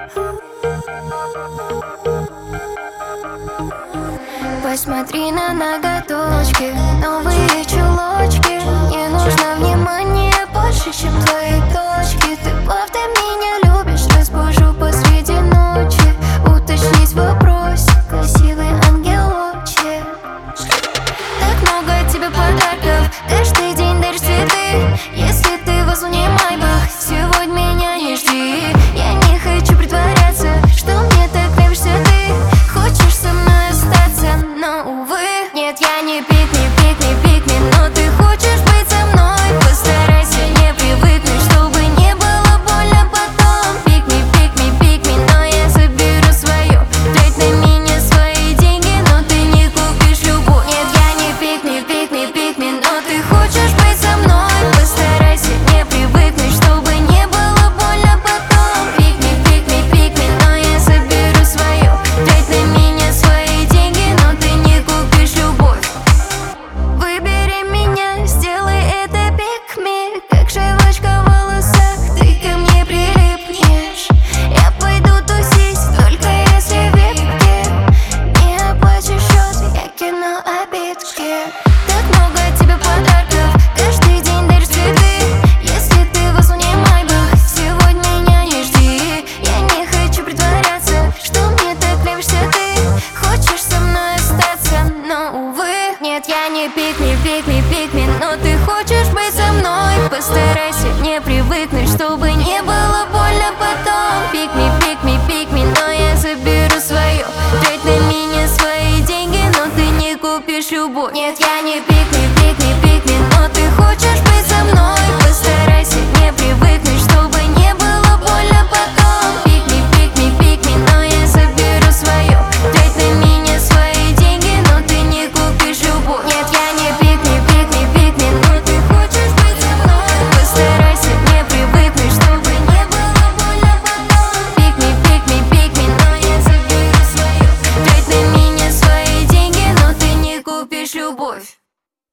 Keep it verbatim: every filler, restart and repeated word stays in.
Посмотри на ноготочки, новые чулочки. Не нужно внимания больше, чем твои точки. Ты правда меня любишь, разбужу посреди ночи. Уточнить в вопросе, красивый ангелочек. Так много от тебя подарков, каждый день даришь цветы. Если ты возле Майбах, сегодня меня не жди. Я не хочу притворяться, что мне так нравишься ты. Хочешь со мной остаться, но увы. Нет, я не пик, не пик, не пик, не, но ты хочешь быть со мной. Постарайся не привыкнуть, чтобы не было больно потом. Пик, не пик, не пик, не, но я заберу свое. Трать на меня свои деньги, но ты не купишь любовь. Нет, я не пик, не пик, не пик, не, но ты хочешь быть со мной. Постарайся не привыкнуть, чтобы не было больно потом. Пик, не пик, не пик, не, но я заберу свое. Трать на меня свои деньги, но ты не купишь любовь. Выбери меня, сделай это pick me. Как шелочка в волосах, ты ко мне прилипнешь. Я пойду тусить, только если в випке. Не оплачу счет, я кину обидки. Так много от тебя подарков, каждый день даришь цветы. Если ты возле Майбах, сегодня меня не жди. Я не хочу притворяться, что мне так нравишься ты. Хочешь со мной остаться, но увы. Нет, я не пик, не пик, не пик, не, но ты хочешь быть со мной. Постарайся не привыкнуть, чтобы не было больно потом. Пик, не пик, не пик, не, но я заберу свое. Трать на меня свои деньги, но ты не купишь любовь. Нет, я не пик.